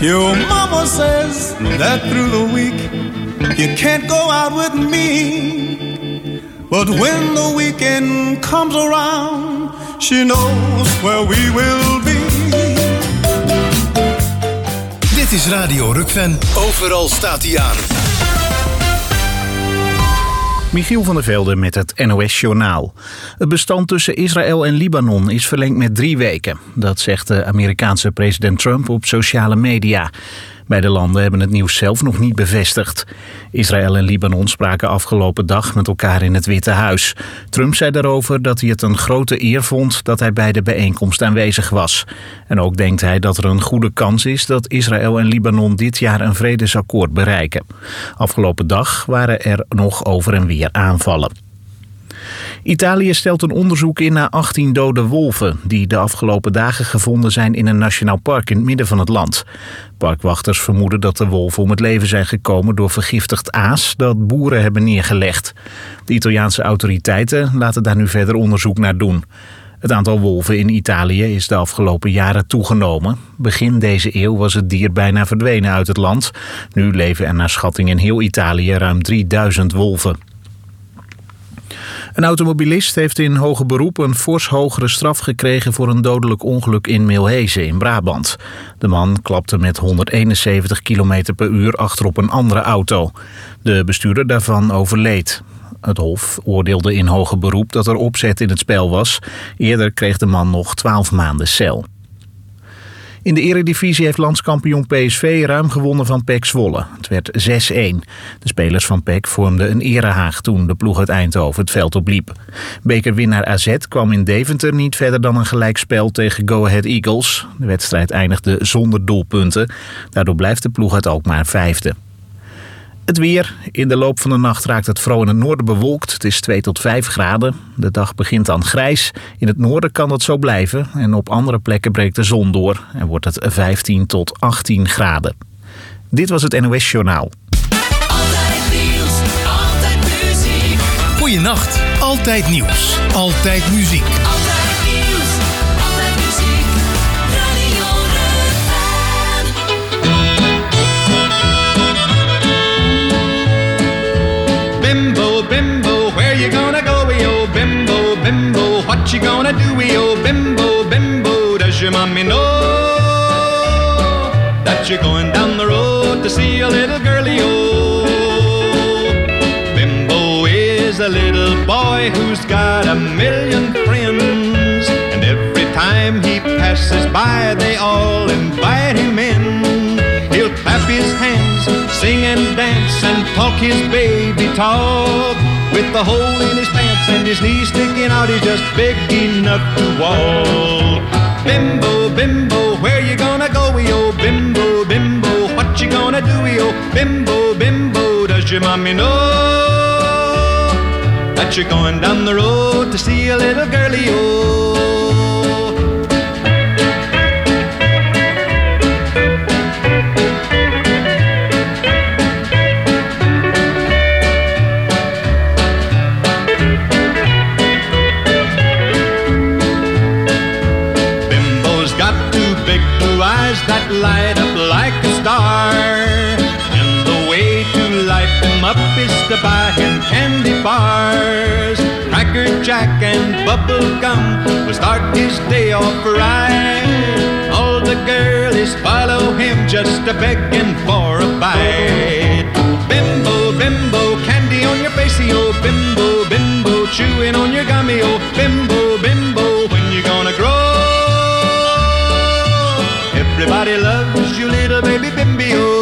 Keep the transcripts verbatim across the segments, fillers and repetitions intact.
Your mama says that through the week you can't go out with me. But when the weekend comes around, she knows where we will be. Dit is Radio Rukven. Overal staat hij aan. Michiel van der Velde met het N O S-journaal. Het bestand tussen Israël en Libanon is verlengd met drie weken. Dat zegt de Amerikaanse president Trump op sociale media. Beide landen hebben het nieuws zelf nog niet bevestigd. Israël en Libanon spraken afgelopen dag met elkaar in het Witte Huis. Trump zei daarover dat hij het een grote eer vond dat hij bij de bijeenkomst aanwezig was. En ook denkt hij dat er een goede kans is dat Israël en Libanon dit jaar een vredesakkoord bereiken. Afgelopen dag waren er nog over en weer aanvallen. Italië stelt een onderzoek in naar achttien dode wolven die de afgelopen dagen gevonden zijn in een nationaal park in het midden van het land. Parkwachters vermoeden dat de wolven om het leven zijn gekomen door vergiftigd aas dat boeren hebben neergelegd. De Italiaanse autoriteiten laten daar nu verder onderzoek naar doen. Het aantal wolven in Italië is de afgelopen jaren toegenomen. Begin deze eeuw was het dier bijna verdwenen uit het land. Nu leven er naar schatting in heel Italië ruim drieduizend wolven. Een automobilist heeft in hoger beroep een fors hogere straf gekregen voor een dodelijk ongeluk in Milhezen in Brabant. De man klapte met honderdeenenzeventig kilometer per uur achterop een andere auto. De bestuurder daarvan overleed. Het Hof oordeelde in hoger beroep dat er opzet in het spel was. Eerder kreeg de man nog twaalf maanden cel. In de Eredivisie heeft landskampioen P S V ruim gewonnen van P E C Zwolle. Het werd zes-een. De spelers van P E C vormden een erehaag toen de ploeg uit Eindhoven het veld opliep. Bekerwinnaar A Z kwam in Deventer niet verder dan een gelijkspel tegen Go Ahead Eagles. De wedstrijd eindigde zonder doelpunten. Daardoor blijft de ploeg uit Alkmaar vijfde. Het weer. In de loop van de nacht raakt het vooral in het noorden bewolkt. Het is twee tot vijf graden. De dag begint dan grijs. In het noorden kan dat zo blijven. En op andere plekken breekt de zon door. En wordt het vijftien tot achttien graden. Dit was het N O S-journaal. Altijd nieuws, altijd muziek. Goeienacht. Altijd nieuws. Altijd muziek. Altijd nieuws, altijd muziek. Radio Rukven. Bimbo, bimbo, where you gonna go, yo? Bimbo, bimbo, what you gonna do, yo? Bimbo, bimbo, does your mommy know that you're going down the road to see a little girlie, yo? Bimbo is a little boy who's got a million friends, and every time he passes by, they all invite him in. He'll clap his hands, sing and dance, and talk his baby talk. With the hole in his pants and his knees sticking out, he's just big enough to walk. Bimbo, bimbo, where you gonna go, yo? Bimbo, bimbo, what you gonna do, yo? Bimbo, bimbo, does your mommy know that you're going down the road to see a little girlie, yo? That light up like a star, and the way to light them up is to buy him candy bars. Cracker Jack and bubble gum will start his day off right. All the girlies follow him just a begging for a bite. Bimbo, bimbo, candy on your face, oh. Bimbo, bimbo, chewing on your gummy, oh. Bimbo, bimbo, when you gonna grow? Everybody loves you, little baby Bimbio.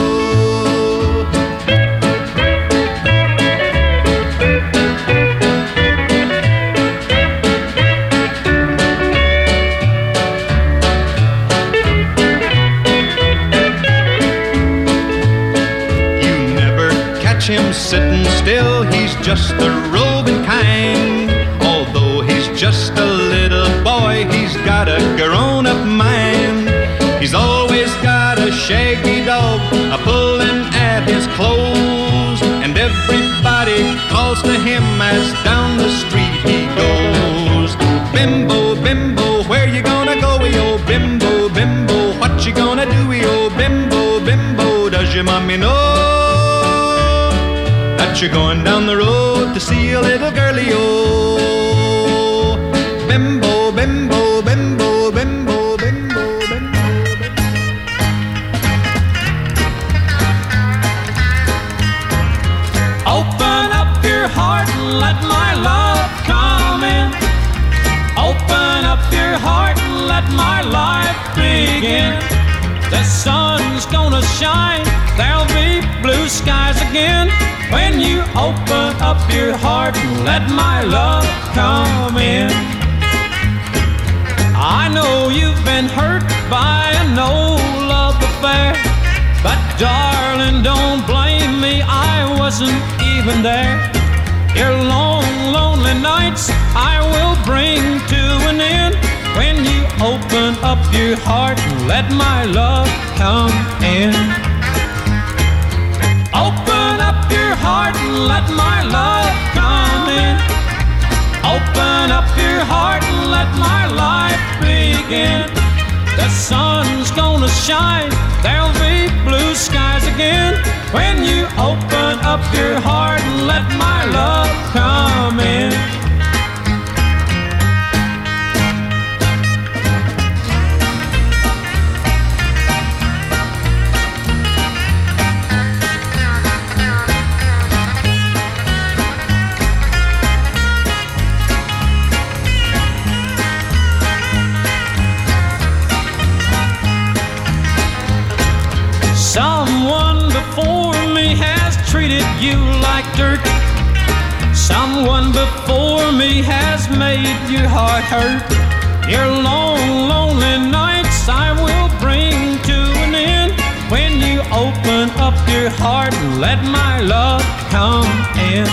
You never catch him sitting still, he's just a roving kind. Although he's just a little boy, he's got a grown-up mind. He's always got a shaggy dog a pulling at his clothes, and everybody calls to him as down the street he goes. Bimbo, bimbo, where you gonna go, yo? Bimbo, bimbo, what you gonna do, yo? Bimbo. let me know that you're going down the road to see a little girlie, oh. Bimbo, bimbo, bimbo, bimbo, bimbo, bimbo. Open up your heart and let my love come in. Open up your heart and let my life begin. The sun's gonna shine, there'll be blue skies again. When you open up your heart and let my love come in. I know you've been hurt by an old love affair, but darling, don't blame me, I wasn't even there. Your long, lonely nights I will bring to an end. When you open up your heart and let my love come in. Open up your heart and let my love come in. Open up your heart and let my life begin. The sun's gonna shine, there'll be blue skies again. When you open up your heart and let my love come in. Someone before me has treated you like dirt. Someone before me has made your heart hurt. Your long, lonely nights I will bring to an end. When you open up your heart and let my love come in.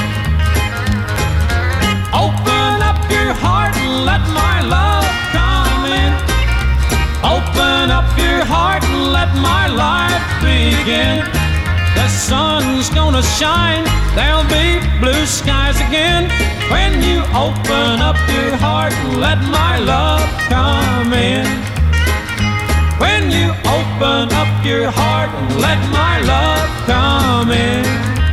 Open up your heart and let my love come in. Open up your heart and let my life begin. The sun's gonna shine, there'll be blue skies again. When you open up your heart and let my love come in. When you open up your heart and let my love come in.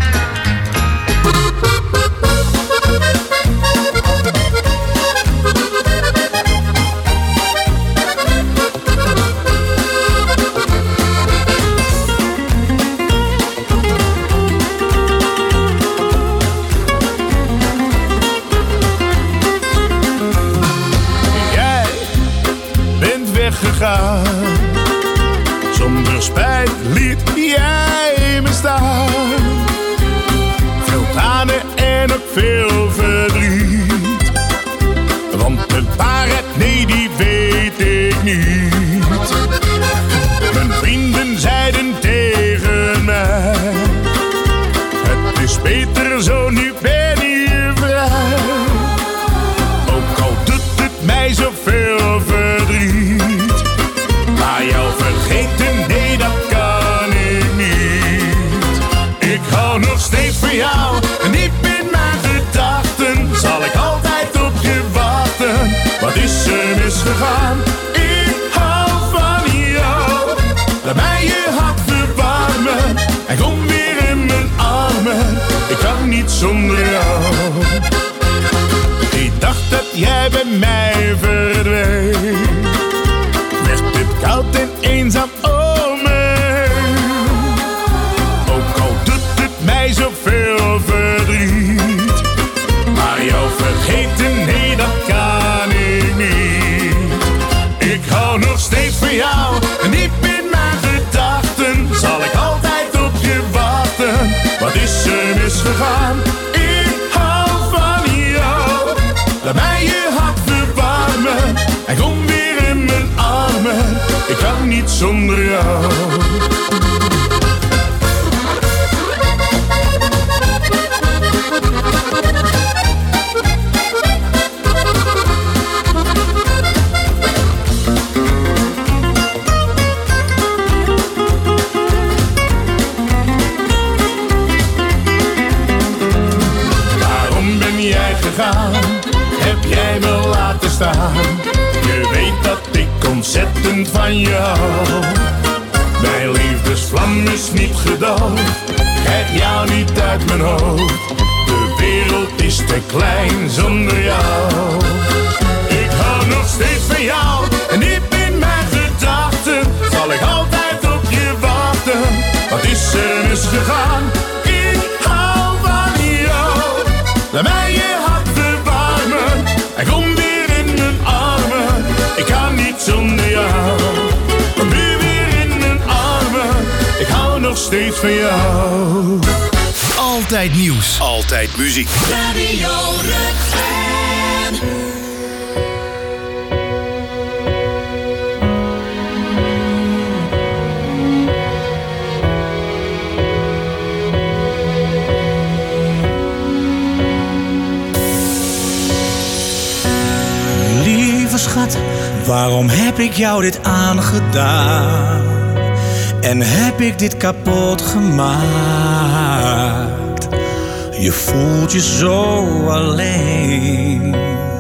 Gegaan. Zonder spijt liet jij me staan. Veel tranen en ook veel verdriet. Want de waarheid, nee, die weet ik niet. Mijn vrienden zeiden tegen mij: het is beter zo, nu ben je vrij. Ook al doet het mij zoveel verdriet. Maar jou vergeten, nee, dat kan ik niet. Ik hou nog steeds van jou. En diep in mijn gedachten zal ik altijd op je wachten. Wat is er misgegaan? Ik hou van jou. Laat mij je hart verwarmen. En kom weer in mijn armen. Ik kan niet zonder jou. Ik dacht dat jij bij mij verdween. Koud en eenzaam om me heen. Ook al doet het mij zoveel verdriet. Maar jou vergeten, nee, dat kan ik niet. Ik hou nog steeds van jou. En diep in mijn gedachten zal ik altijd op je wachten. Wat is er misgegaan? Ik hou van jou. Laat mij je hart verwarmen. En kom weer in mijn armen. Ik kan niet zonder jou. Waarom ben jij gegaan? Heb jij me laten staan? Je weet dat ik ontzettend van je hou. Mijn liefdesvlam is niet gedood, krijg jou niet uit mijn hoofd. De wereld is te klein zonder jou. Ik hou nog steeds van jou en diep in mijn gedachten zal ik altijd op je wachten. Wat is er misgegaan? Ik hou van jou. Laat mij je hart verwarmen en kom weer in mijn armen. Ik kan niet zonder jou. Kom nu weer in mijn armen. Ik hou nog steeds van jou. Altijd nieuws. Altijd muziek. Radio Rukven. Lieve schat, waarom heb ik jou dit aangedaan? En heb ik dit kapot gemaakt? Je voelt je zo alleen.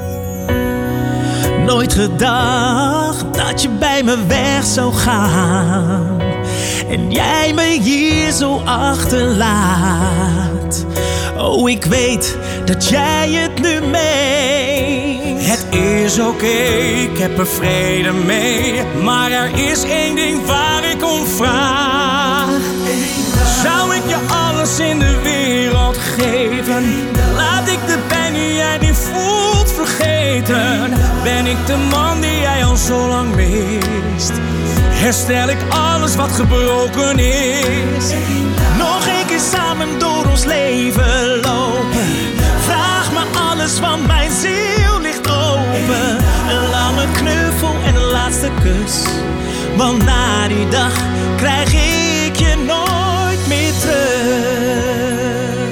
Nooit gedacht dat je bij me weg zou gaan. En jij me hier zo achterlaat. Oh, ik weet dat jij het nu meent. Het is oké, okay, ik heb er vrede mee. Maar er is één ding waar ik om vraag. Zou ik je alles in de wereld geven? Laat ik de pijn die jij nu voelt vergeten. Ben ik de man die jij al zo lang mist? Herstel ik alles wat gebroken is? Nog één keer samen door ons leven lopen. Vraag me alles, want mijn ziel ligt open. Een lange knuffel en een laatste kus. Want na die dag krijg ik je nooit meer terug.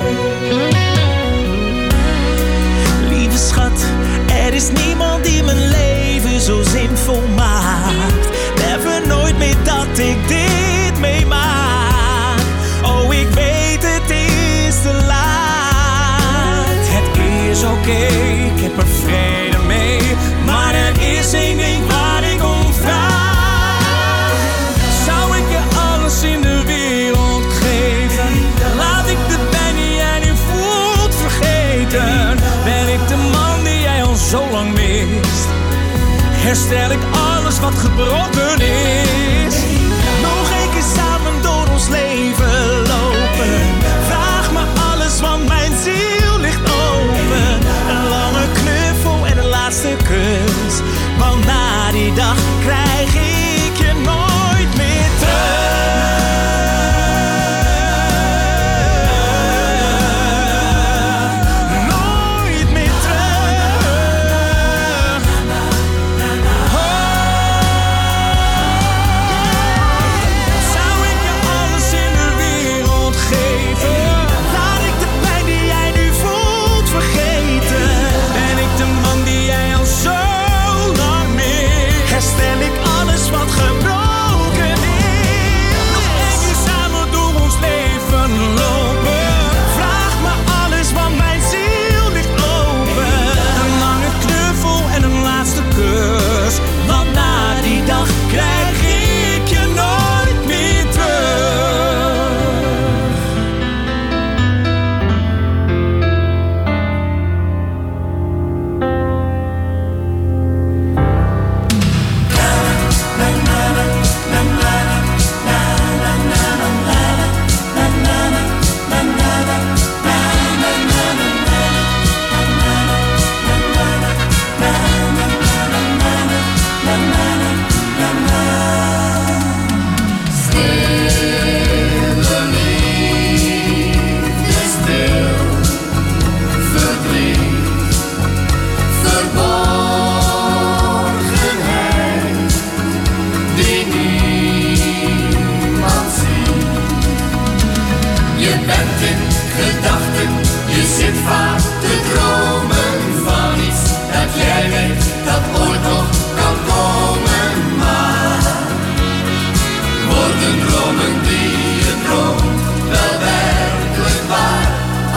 Lieve schat, er is niemand die mijn leven zo zinvol maakt. Never nooit meer dat ik dit meemaak. Oh, ik weet het is te laat. Het is oké, okay, ik heb er vrede mee. Maar er is één ding waar ik om vraag. Zou ik je alles in de wereld geven? Laat ik de pijn die jij nu voelt vergeten. Ben ik de man die jij al zo lang mist? Herstel ik alles wat gebroken is? Nog één keer samen door ons leven lopen. Vraag me alles, want mijn ziel ligt open. Een lange knuffel en een laatste kus. Want na die dag krijg ik je nooit meer terug. Nooit meer terug. Zou ik je alles in de wereld geven? Laat ik de pijn die jij nu voelt vergeten. Ben ik de man die jij al zo lang mist? Herstel ik alles wat gebroken is? Nog één keer samen door ons leven lopen. Vraag me alles, want mijn ziel ligt open. Een lange knuffel en een laatste kus. Want na die dag krijg ik je nooit meer terug. Je bent in gedachten, je zit vaak te dromen van iets dat jij weet dat ooit nog kan komen. Maar worden dromen die je droomt wel werkelijk waar?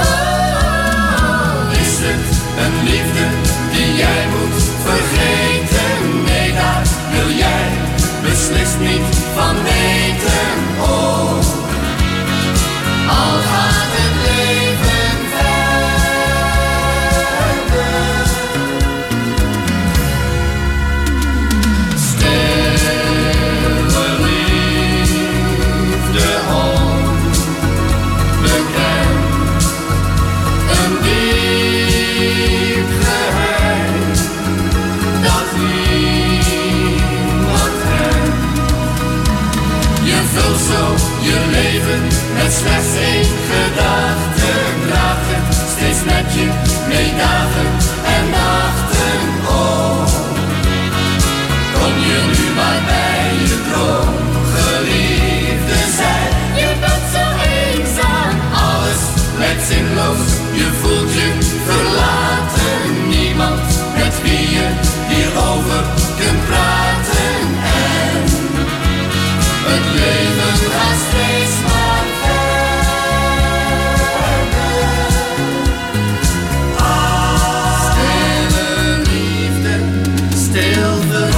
Oh, is het een liefde die jij moet vergeten? Nee, daar wil jij beslist niet van weten. liefde ook. Al gaat het leven verder. Stille liefde onbekend. Een diep geheim dat niemand kent. Je vult zo je leven met slechts één gedachte. Draag het steeds met je mee dagen en nachten. Oh, kom je nu maar bij je droomgeliefde zijn. Je bent zo eenzaam, alles lijkt zinloos. Je voelt je verlaten, niemand met wie je hierover kunt praten. En het leven gaat steeds maar verder. Stille liefde, stil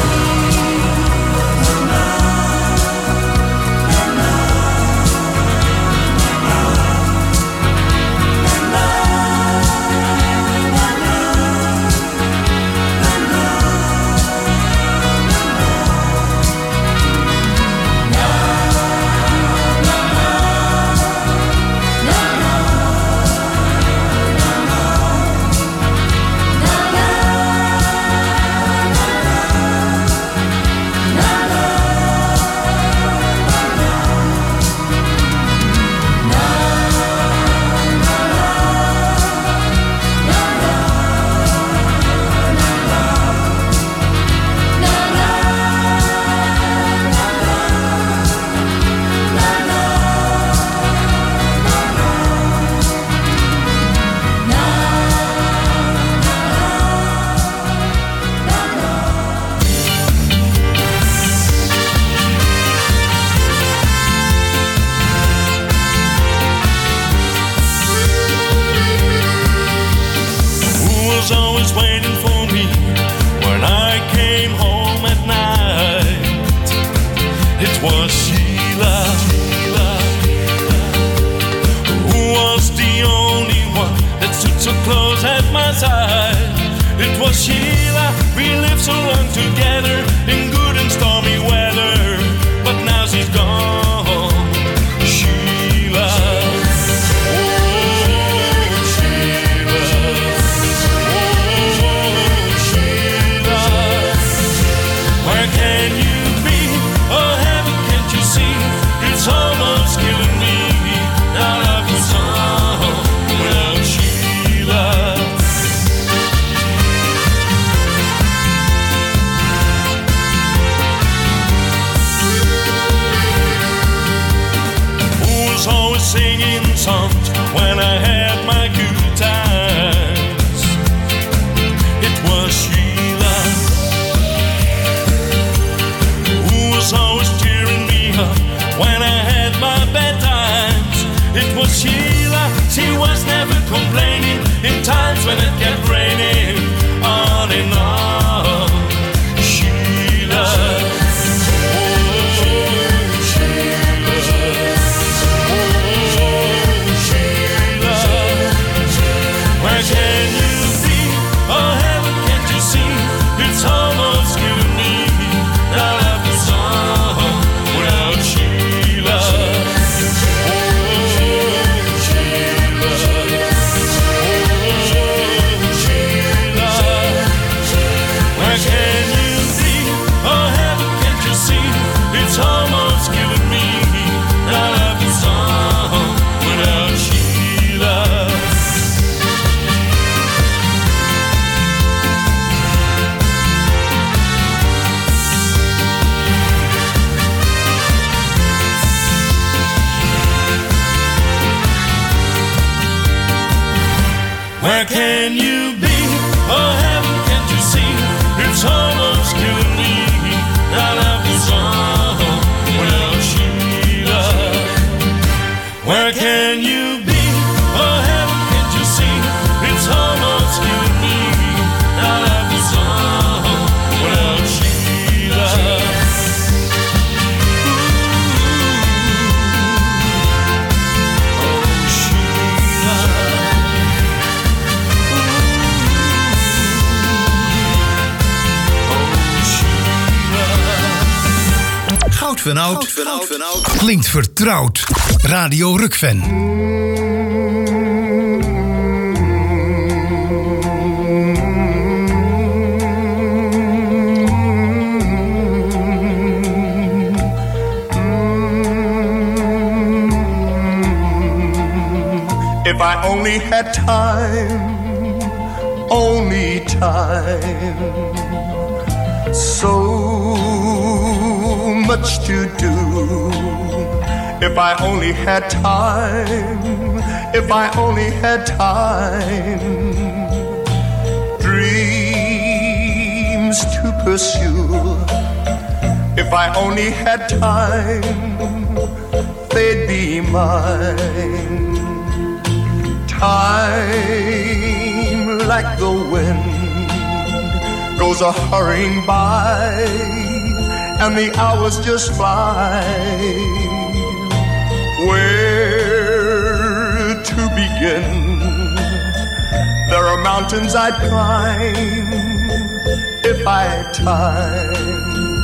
Always waiting for me when I came home at night. It was Sheila, who was the only one that stood so close at my side. It was Sheila, we lived so long together in good and stormy weather, but now she's gone. Sheila. It's almost killing me. Now love goes on without Sheila. Who was always singing songs when I had my good times? It was Sheila. Who was always cheering me up when I had my bad times? It was Sheila, she was never complaining in times when it kept raining on and on. Sheila, oh Sheila, oh Sheila, where can you be? Oh heaven, can't you see? It's almost killing me. Now love is on without Sheila. Oh Sheila, oh Goud van oud, van oud, van oud. Klinkt vertrouwd. Radio Rukven. If I only had time, only time, so much to do. If I only had time, if I only had time, dreams to pursue. If I only had time, they'd be mine. Time, like the wind, goes a hurrying by, and the hours just fly. Where to begin? There are mountains I'd climb if I had time.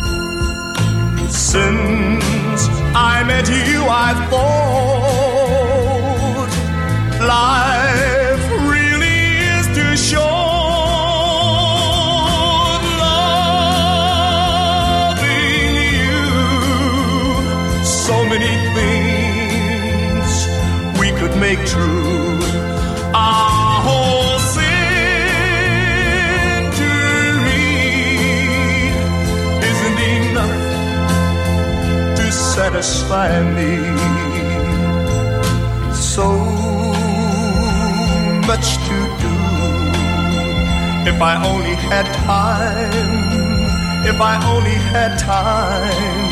Since I met you, I've thought life really is too short. Loving you, so many things we could make true. Our whole century isn't enough to satisfy me. So much to do. If I only had time, if I only had time,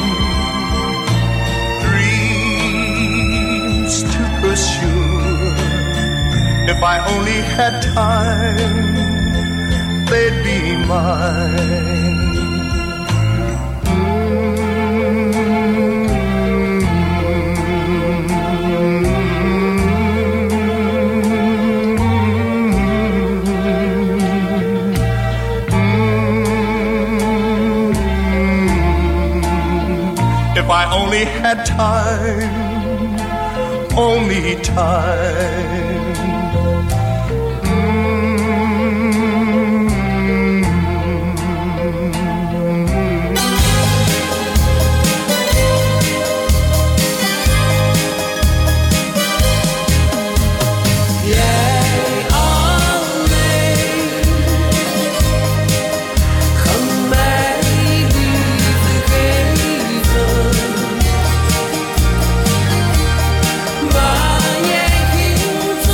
dreams to pursue. If I only had time, they'd be mine. If I only had time, only time. Waar jij ging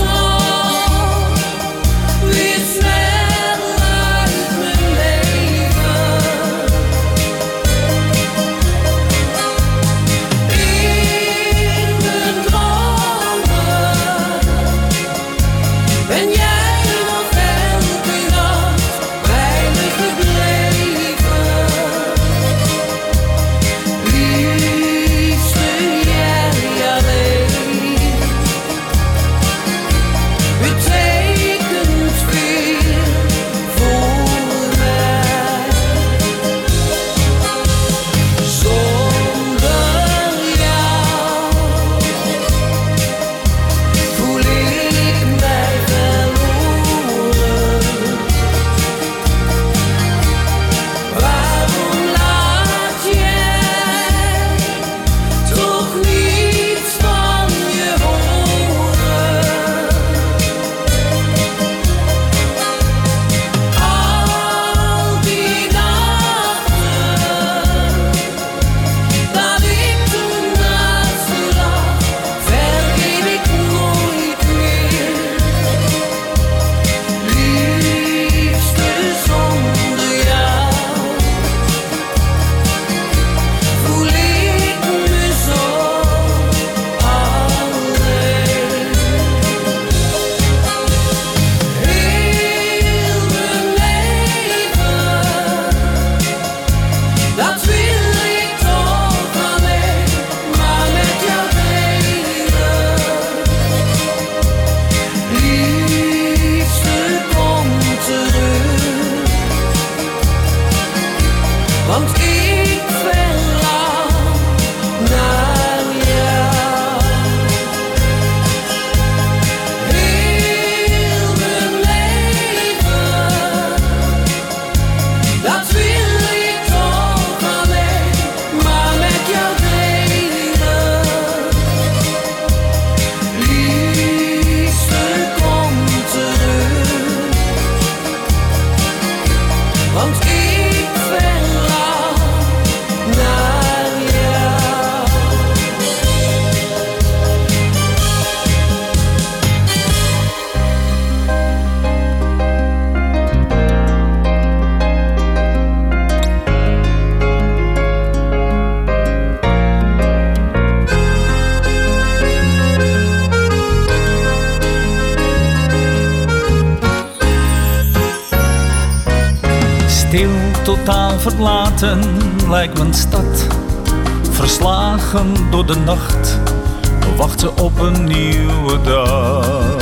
Totaal verlaten lijkt mijn stad, verslagen door de nacht, we wachten op een nieuwe dag.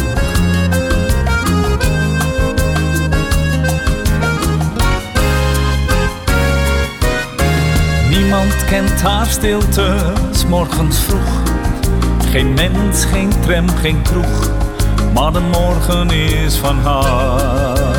Niemand kent haar stilte, 's morgens vroeg. Geen mens, geen tram, geen kroeg, maar de morgen is van haar.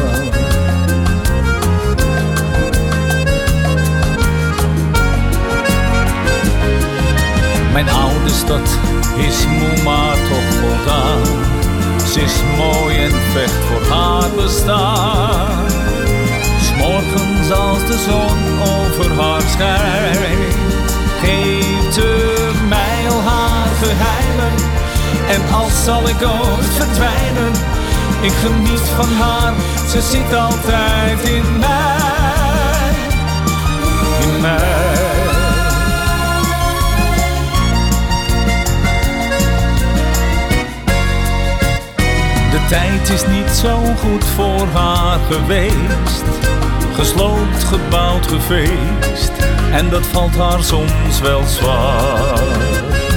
Mijn oude stad is moe, maar toch voldaan. Ze is mooi en vecht voor haar bestaan. 'S morgens als de zon over haar schijnt, geeft ze mij al haar geheimen. En als zal ik ooit verdwijnen, ik geniet van haar, ze zit altijd in mij, in mij. De tijd is niet zo goed voor haar geweest, gesloopt, gebouwd, gefeest, en dat valt haar soms wel zwaar.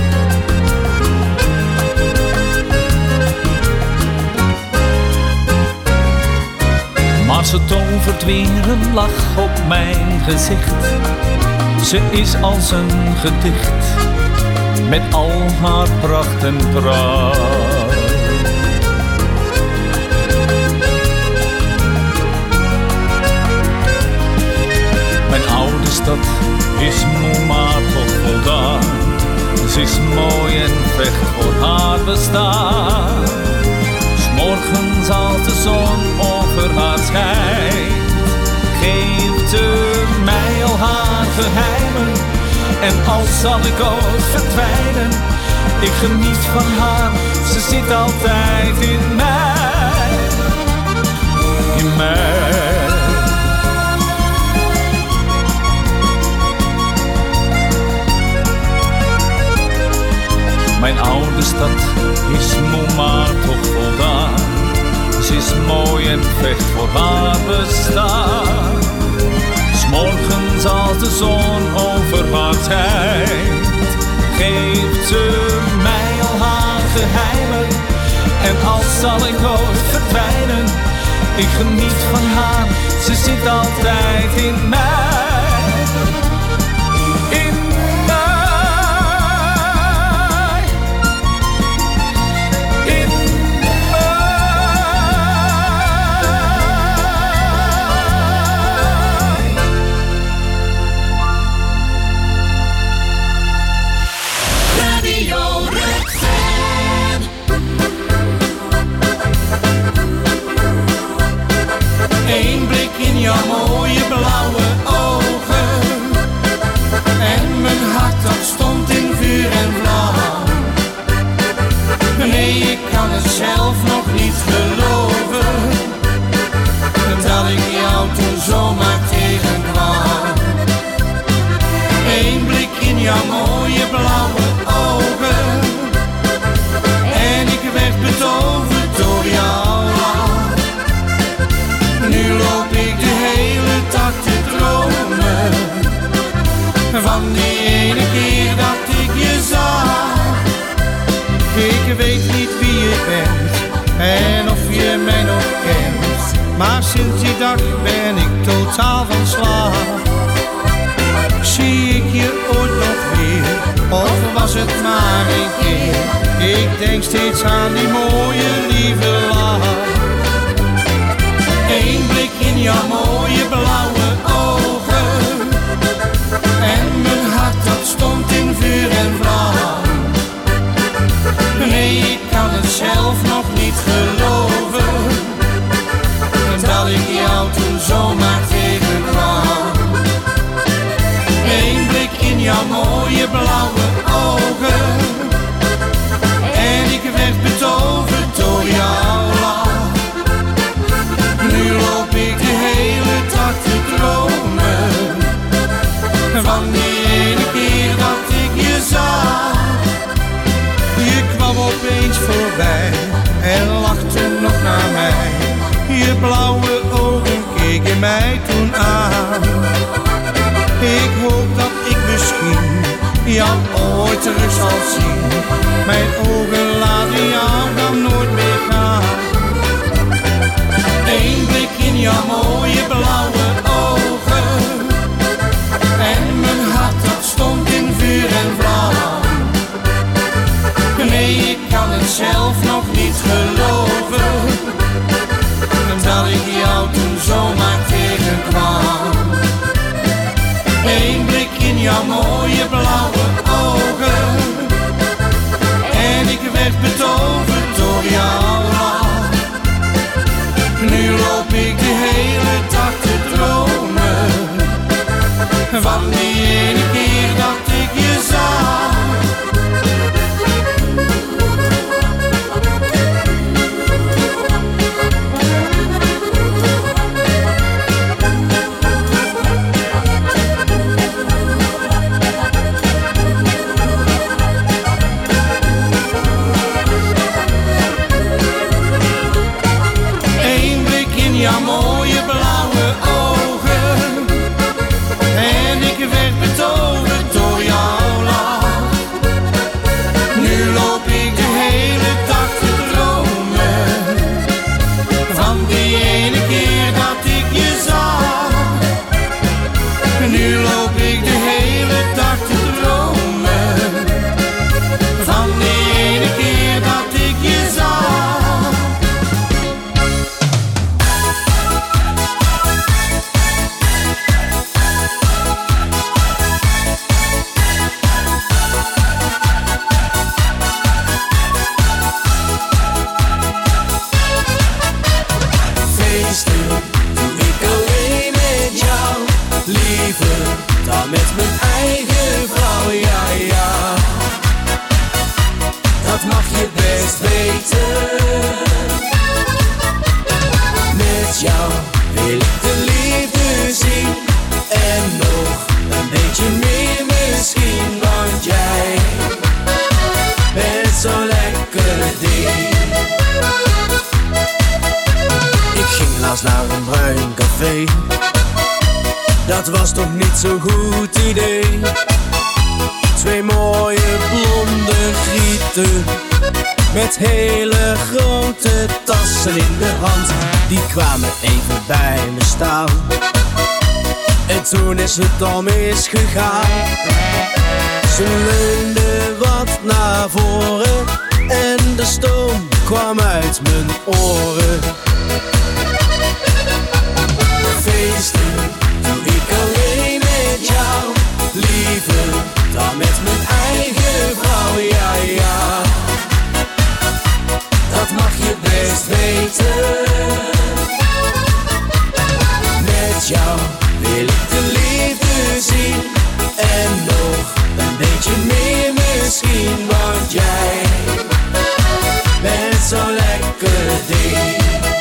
Maar ze tovert weer een lach op mijn gezicht. Ze is als een gedicht, met al haar pracht en pracht. Mijn oude stad is moe, maar toch voldaan. Ze is mooi en vecht voor haar bestaan. 'S morgens als de zon over haar schijnt, geeft ze mij al haar geheimen. En als zal ik ooit verdwijnen, ik geniet van haar, ze zit altijd in mij, in mij. Mijn oude stad is moe, maar toch voldaan. Ze is mooi en vecht voor haar bestaan. 'S morgens als de zon over haar schijnt, geeft ze mij al haar geheimen. En als zal ik ooit verdwijnen, ik geniet van haar, ze zit altijd in mij. Eén blik in jouw mooie blauwe ogen en mijn hart dat stond in vuur en vlam. Nee, ik kan het zelf nog niet geloven, dat ik jou toen zomaar tegenkwam. Eén blik in jouw mooie blauwe ogen en ik werd betoverd door jou. Nu loop ik de hele dag te dromen van die ene keer dat ik je zag. Ik weet niet wie je bent en of je mij nog kent, maar sinds die dag ben ik totaal van slag. Zie ik je ooit nog weer, of was het maar een keer? Ik denk steeds aan die mooie lieve lach. Eén blik in jouw mooie blauwe ogen en mijn hart dat stond in vuur en vlam. Nee, ik kan het zelf nog niet geloven, dat ik jou toen zomaar tegenkwam. Eén blik in jouw mooie blauwe ogen en ik werd betoverd door jouw lach. Nu loop ik de hele dag te dromen van die ene keer dat ik je zag. Je kwam opeens voorbij en lachte nog naar mij. Je blauwe ogen keken mij toen aan. jou ooit terug zal zien. Mijn ogen laten jou dan nooit meer gaan. Eén blik in jouw mooie blauwe ogen en mijn hart dat stond in vuur en vlam. Nee, ik kan het zelf nog niet geloven dat ik jou toen zomaar tegenkwam. Eén blik in jouw mooie blauwe ogen en ik werd betoverd door jouw lach. Nu loop ik de hele dag te dromen van die ene keer dat ik je zag. Jouw mooie blauwe ogen en ik werd betoverd door jouw lach. Nu loop ik de hele dag te dromen van die ene keer dat ik je zag. Nu loop ik de hele dag te dromen van die ene keer dat ik je zag. Dan met mijn eigen vrouw, ja ja. Dat mag je best weten. Met jou wil ik de liefde zien. En nog een beetje meer misschien. Want jij bent zo'n lekker ding. Ik ging laatst naar een bruin café. Dat was toch niet zo'n goed idee. Twee mooie blonde grieten met hele grote tassen in de hand. Die kwamen even bij me staan en toen is het al misgegaan. Ze leunden wat naar voren en de stoom kwam uit mijn oren. Feesten doe ik alleen met jou, liever dan met mijn eigen vrouw, ja ja. Dat mag je best weten. Met jou wil ik de liefde zien. En nog een beetje meer misschien, want jij bent zo'n lekker ding.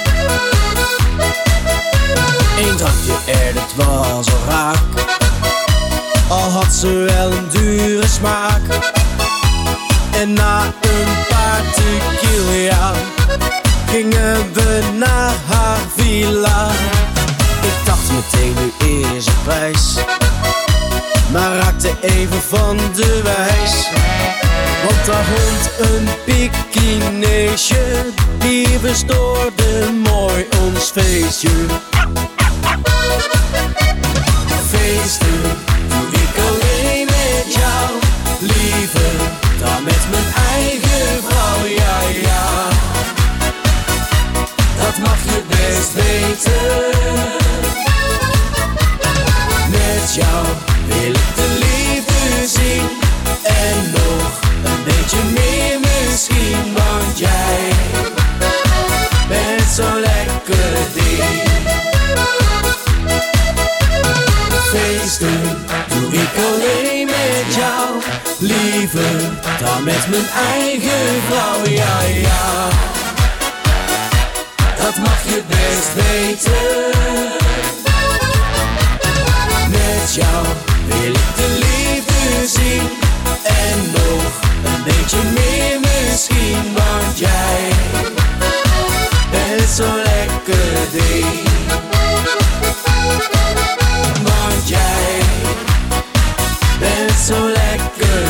Eén drankje er, dat was al raak. Al had ze wel een dure smaak. En na een paar tequila gingen we naar haar villa. Ik dacht meteen, nu is het prijs, maar raakte even van de wijs. Want daar hond een bikineesje, die verstoorde mooi ons feestje. Feesten doe ik alleen met jou, liever dan met mijn eigen vrouw, ja ja. Dat mag je best weten. Met jou wil ik de liefde zien. En nog een beetje meer misschien, want jij bent zo'n lekker ding. Feesten doe ik alleen met jou, liever dan met mijn eigen vrouw, ja ja. Dat mag je best weten. Met jou wil ik de liefde zien. En nog een beetje meer misschien, want jij bent zo'n lekker ding. Want jij bent zo lekker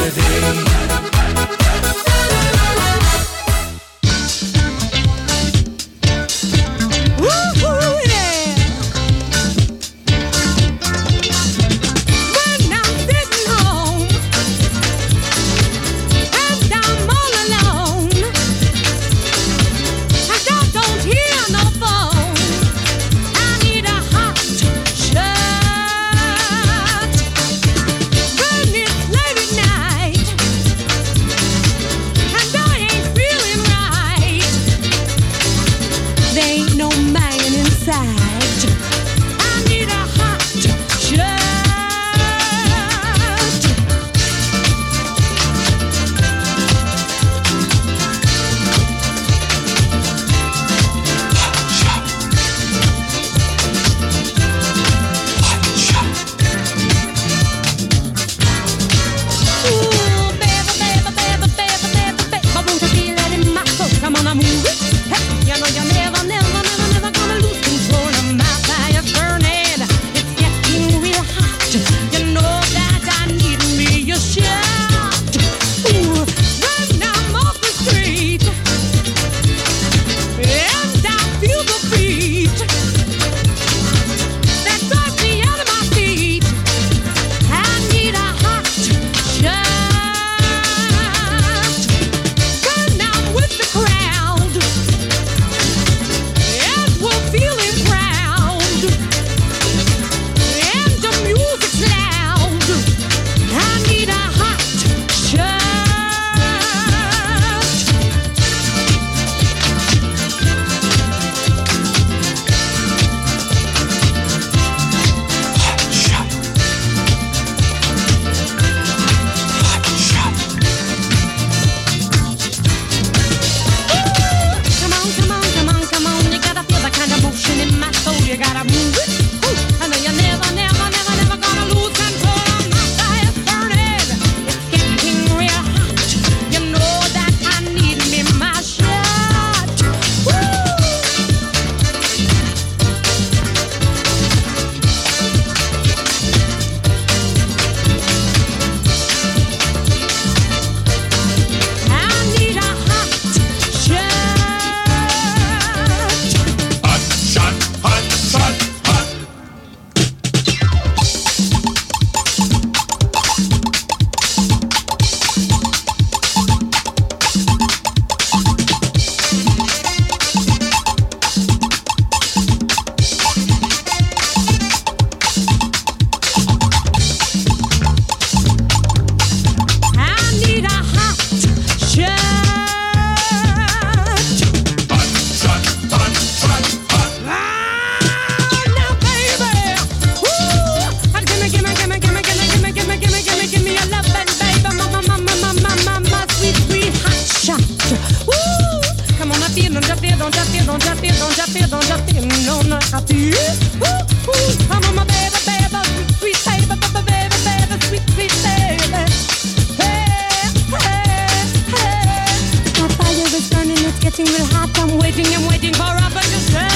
Ooh, come on, my baby, baby, sweet, sweet baby, baby, baby, sweet, sweet baby. Hey, hey, hey. My fire is burning, it's getting real hot. I'm waiting, I'm waiting for a to say.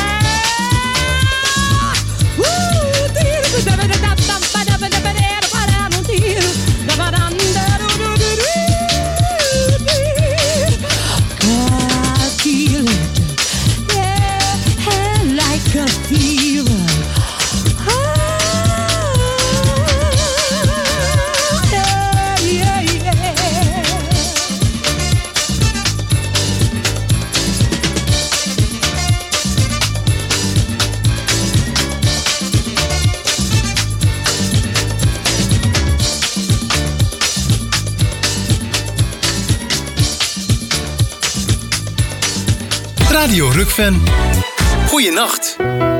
Radio Rukven. Goeienacht.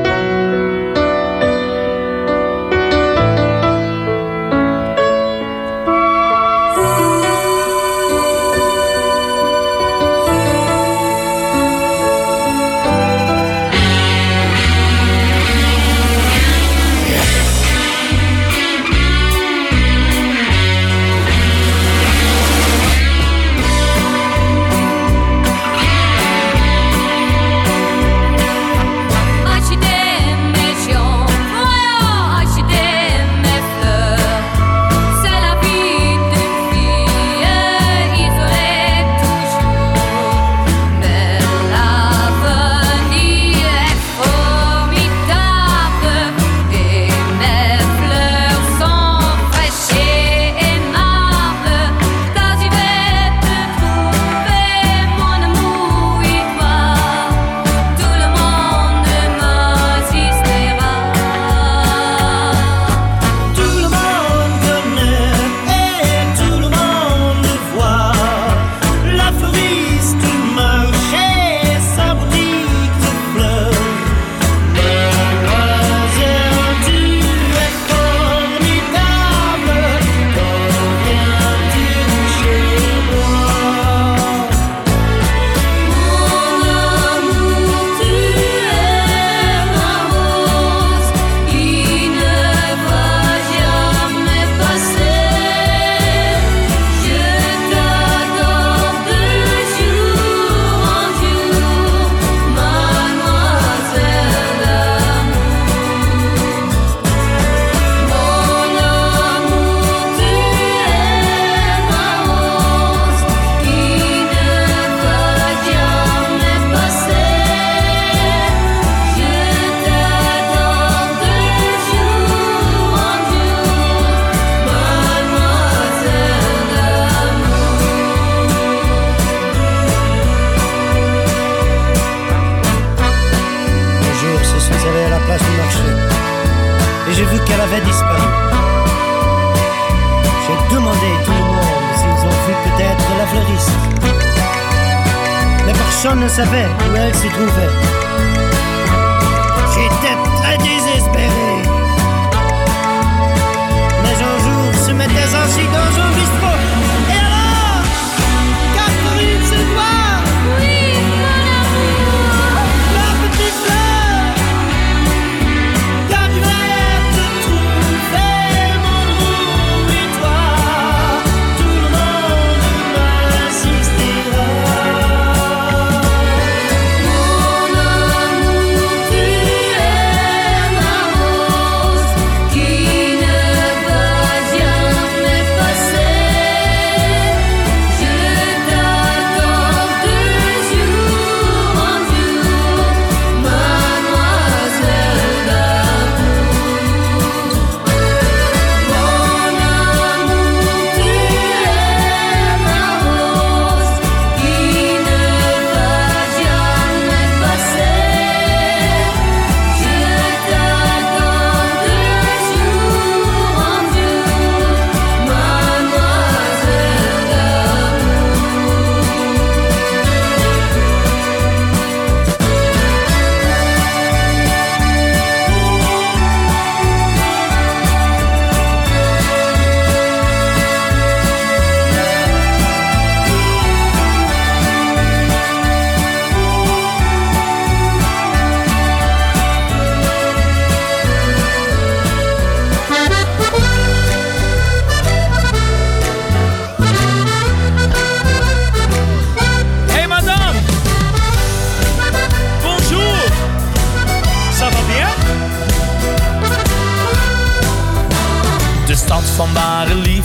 Personne ne savait où elle s'y trouvait. J'étais très désespéré. Mais un jour, se mettait ainsi dans un bistrot. Et alors, Catherine, c'est toi? Oui, mon amour. La petite fleur, quand tu vas te trouver, mon amour, et toi, tout le monde m'assistera. Qui ne va jamais passer.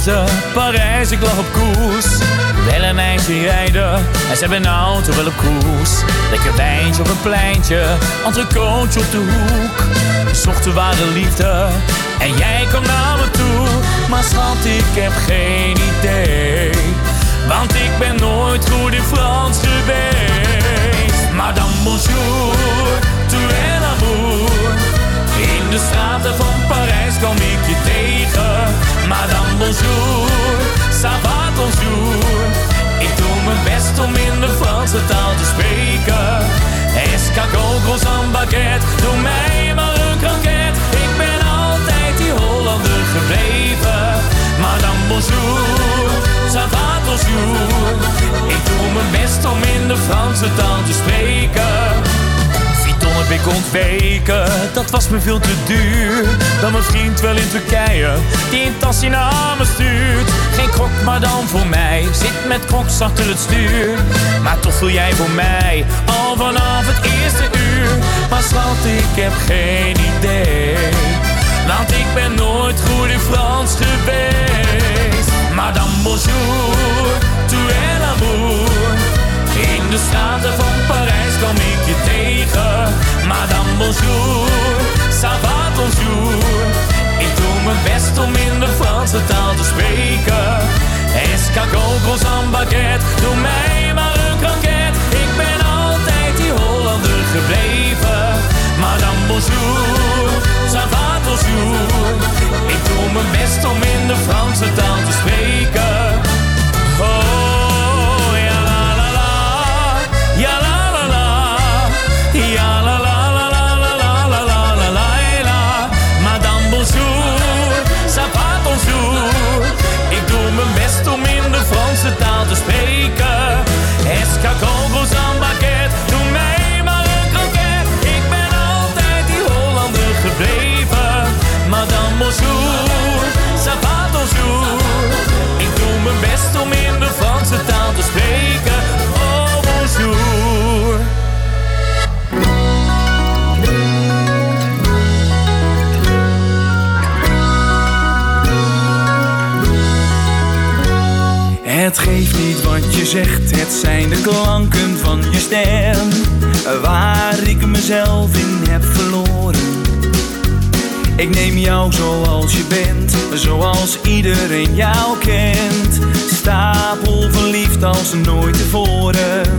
liefde, Parijs, ik lag op koers. Wel een eindje rijden en ze hebben een auto wel op koers. Lekker wijntje op een pleintje, entrecootje op de hoek. Zochten ware liefde en jij kwam naar me toe. Maar schat, ik heb geen idee, want ik ben nooit goed in Frans geweest. Madame bonjour, tu es l'amour. In de straten van Parijs kwam ik je tegen. Madame bonjour, ça va bonjour. Ik doe mijn best om in de Franse taal te spreken. Escargot, gros en baguette, doe mij maar een kroket. Ik ben altijd die Hollander gebleven. Madame bonjour, ça va bonjour. Ik doe mijn best om in de Franse taal te spreken. Vuitton heb ik ontweken, dat was me veel te duur. Dan mijn vriend wel in Turkije, die een tasje naar me stuurt. Geen krok, maar dan voor mij, zit met crocs achter het stuur. Maar toch voel jij voor mij, al vanaf het eerste uur. Maar schat, ik heb geen idee, want ik ben nooit goed in Frans geweest. Madame bonjour, tu es l'amour. In de straten van Parijs kwam ik je tegen. Madame bonjour, ça va bonjour. Ik doe mijn best om in de Franse taal te spreken. Escargot, gros en baguette, doe mij maar een kroket. Ik ben altijd die Hollander gebleven. Madame bonjour, ça va bonjour. Ik doe mijn best om in de Franse taal te spreken. Oh, ja la la la, ja la la la, ja la la la la la la la la la la la. Madame bonjour, ça va bonjour. Ik doe mijn best om in de Franse taal te spreken. Escargot, gros en baguette, doe mij maar een kroket. Ik ben altijd die Hollander gebleven. Madame bonjour, ça va bonjour. Ik doe mijn best om in de Franse taal te spreken. Oh bonjour. Het geeft niet wat je zegt, het zijn de klanken van je stem, waar ik mezelf in heb verloren. Ik neem jou zoals je bent, zoals iedereen jou kent. Stapel verliefd als nooit tevoren.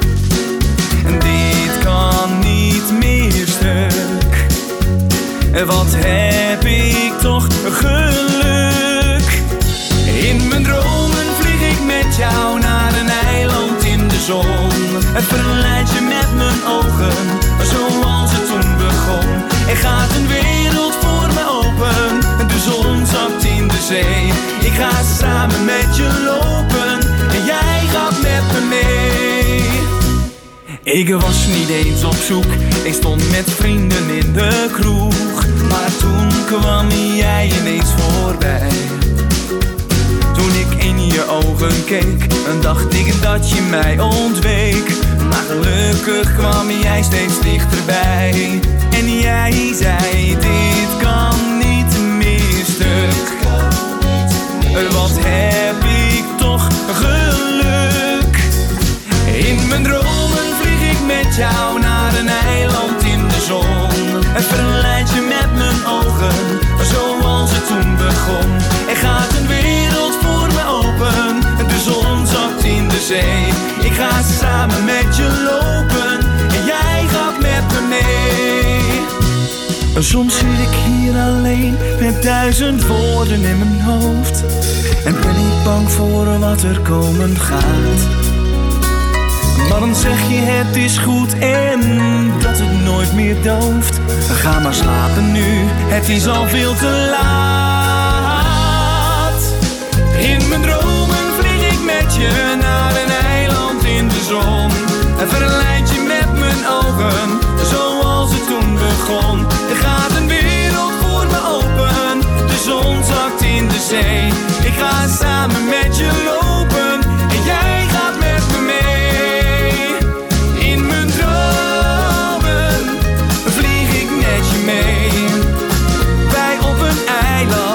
Dit kan niet meer stuk. Wat heb ik toch geluk. In mijn dromen vlieg ik met jou naar een eiland in de zon. Het verleidt je met mijn ogen, zoals het toen begon. Er gaat een wereld voor me open, de zon zakt in de zee. Ik ga samen met je lopen en jij gaat met me mee. Ik was niet eens op zoek, ik stond met vrienden in de kroeg. Maar toen kwam jij ineens voorbij. Toen ik in je ogen keek, dacht ik dat je mij ontweek. Maar gelukkig kwam jij steeds dichterbij. En jij zei, dit kan niet meer stuk. Wat heb ik toch geluk. In mijn dromen vlieg ik met jou naar een eiland in de zon. Het verleidt je met mijn ogen, zoals het toen begon. Er gaat een wereld voor me open, de zon zakt in de zee. Ik ga samen met je lopen en jij gaat met me mee. Soms zit ik hier alleen met duizend woorden in mijn hoofd. En ben ik bang voor wat er komen gaat. Maar dan zeg je het is goed en dat het nooit meer dooft. Ga maar slapen nu, het is al veel te laat. In mijn dromen vlieg ik met je naar een eiland in de zon. En verleid je met mijn ogen, zoals het toen begon. Er gaat een wereld voor me open, de zon zakt in de zee. Ik ga samen met je lopen en jij gaat met me mee. In mijn dromen vlieg ik met je mee. Wij op een eiland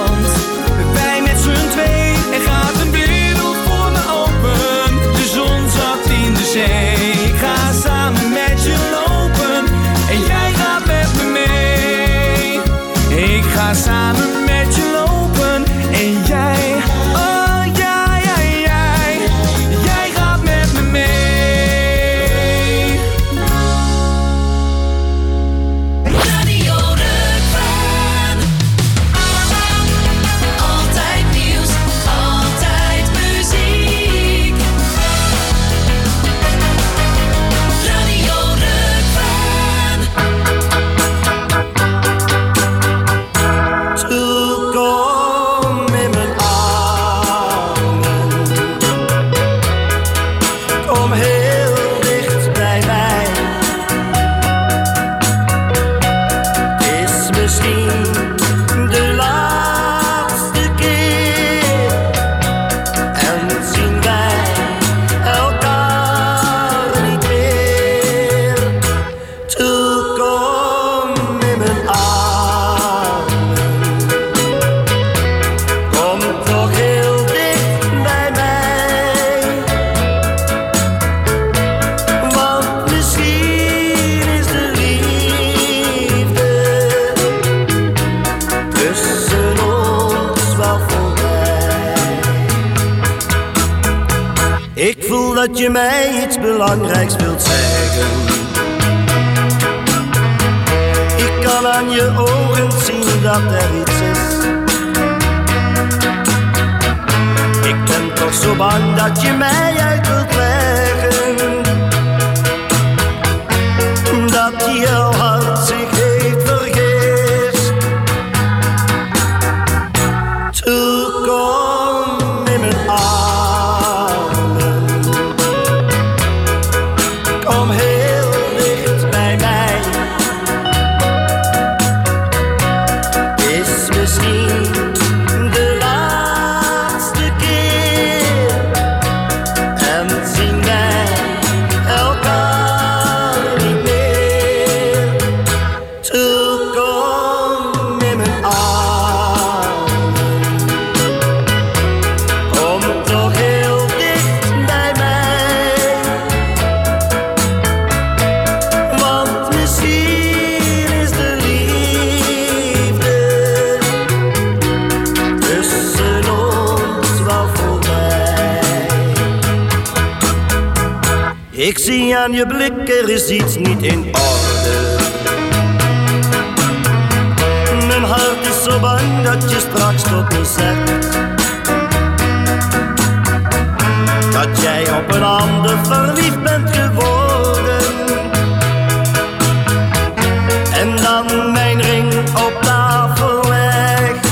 Ik voel dat je mij iets belangrijks wilt zeggen. Ik kan aan je ogen zien dat er iets is. Ik ben toch zo bang dat je mij uit wilt leggen. Dat jouw hart zich heeft vergist. Toe kom in mijn armen. Kom heel dicht bij mij. Is misschien de laatste keer. En zien wij elkaar niet meer. Toe kom in mijn armen. Kom toch heel dicht bij mij. Want misschien is de liefde tussen ons wel voorbij. Ik zie aan je blik, er is iets niet in orde. Mijn hart is zo bang dat je straks tot me zegt dat jij op een ander verliefd bent geworden. En dan mijn ring op tafel legt.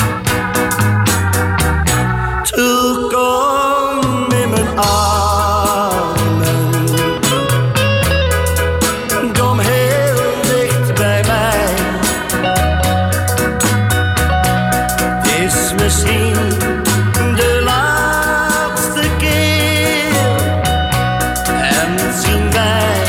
Toe kom in mijn armen. Kom heel dicht bij mij. Het is misschien de laatste keer. En zien wij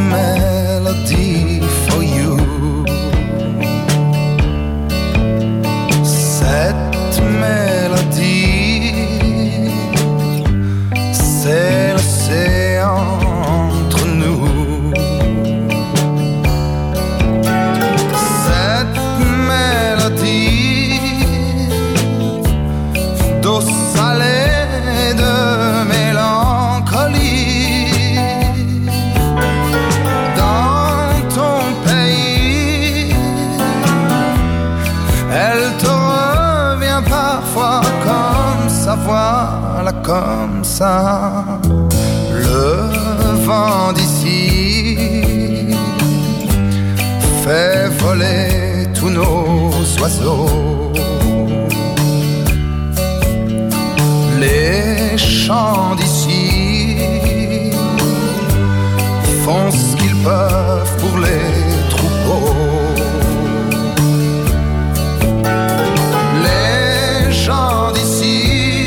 melody for you. Cette mélodie, c'est l'océan entre nous. Cette mélodie d'eau salée de mélancolie. Dans ton pays, elle te revient parfois comme ça, voilà comme ça. Le vent d'ici fait voler tous nos oiseaux. Les chants d'ici font ce qu'ils peuvent pour les troupeaux. Les gens d'ici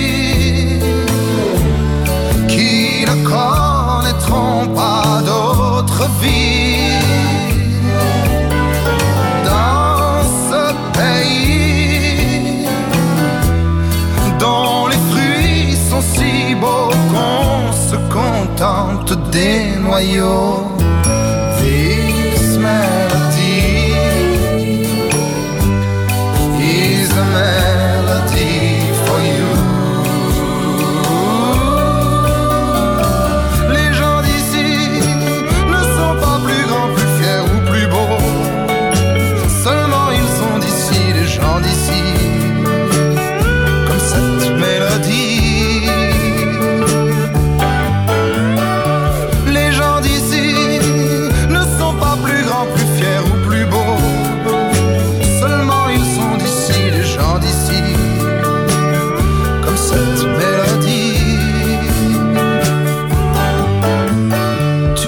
qui ne connaîtront pas d'autre vie dans ce pays dont les fruits sont si beaux qu'on se contente des noyaux. Vive